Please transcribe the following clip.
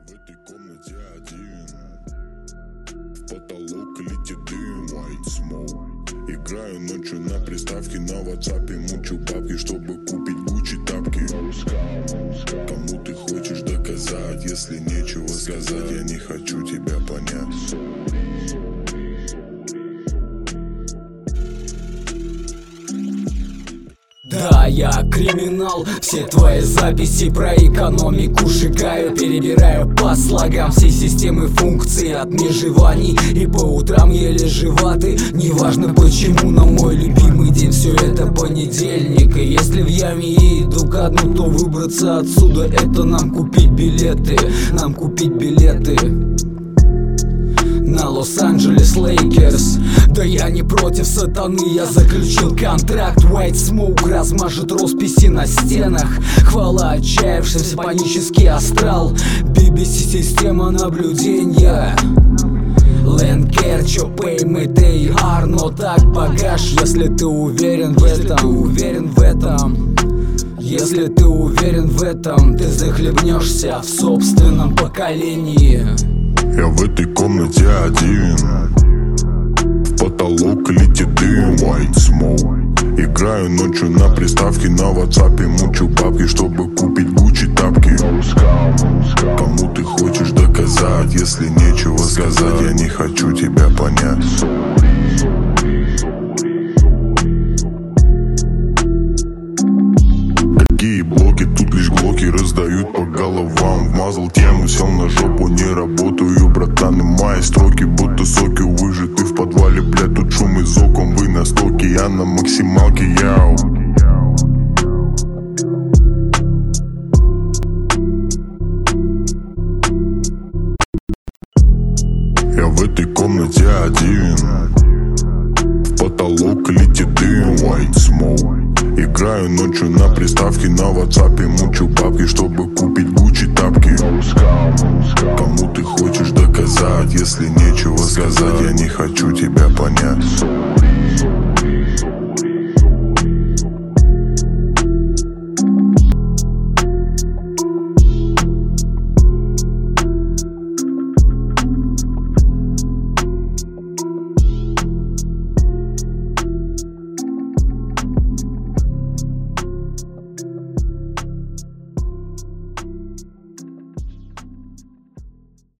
в этой комнате один. В потолок летит дым, white smoke. Играю ночью на приставке, на ватсапе мучу бабки, чтобы купить Гуччи тапки. Кому ты хочешь доказать, если нечего сказать? Я не хочу тебя понять. Да, я криминал, все твои записи про экономику сжигаю. Перебираю по слогам все системы функций от межеваний. И по утрам еле живаты. Неважно почему, но мой любимый день все это понедельник. И если в яме я иду ко дну, то выбраться отсюда это нам купить билеты. Нам купить билеты на Лос-Анджелес Лейкерс. Да я не против сатаны, я заключил контракт. White Smoke размажет росписи на стенах. Хвала отчаявшимся, панический астрал. BBC система наблюдения. Ленкер, чё pay me they are. Но так багаж, если ты уверен в этом. Если ты уверен в этом, ты захлебнешься в собственном поколении. Я в этой комнате один. В потолок летит дым, white smoke. Играю ночью на приставке, на ватсапе мучу бабки, чтобы купить Гуччи тапки. Кому ты хочешь доказать, если нечего сказать? Я не хочу тебя понять. Какие блоки, тут лишь глоки раздают по головам. Вмазал тему, сел на жопу, не работаю, братан. И мои строки будто соки выжаты в подвале, блядь. Тут шум из окон, вы на стоке, я на максималке, яу. Я в этой комнате один. В потолок летит дым, white smoke. Играю ночью на приставке, на ватсапе мучу бабки, чтобы купить Гуччи тапки. Кому ты хочешь доказать, если нечего сказать? Я не хочу тебя понять.